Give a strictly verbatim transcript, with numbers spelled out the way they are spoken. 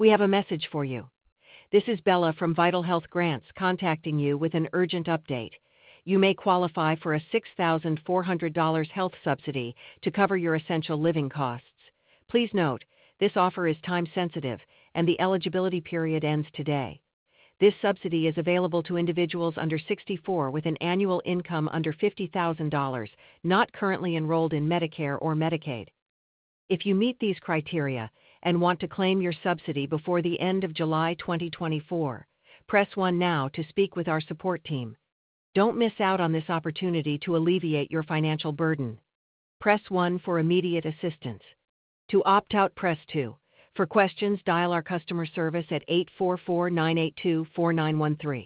We have a message for you. This is Bella from Vital Health Grants contacting you with an urgent update. You may qualify for a six thousand four hundred dollars health subsidy to cover your essential living costs. Please note, this offer is time-sensitive, and the eligibility period ends today. This subsidy is available to individuals under sixty-four with an annual income under fifty thousand dollars, not currently enrolled in Medicare or Medicaid. If you meet these criteria and want to claim your subsidy before the end of July twenty twenty-four, press one now to speak with our support team. Don't miss out on this opportunity to alleviate your financial burden. Press one for immediate assistance. To opt out, press two. For questions, dial our customer service at eight four four, nine eight two, four nine one three.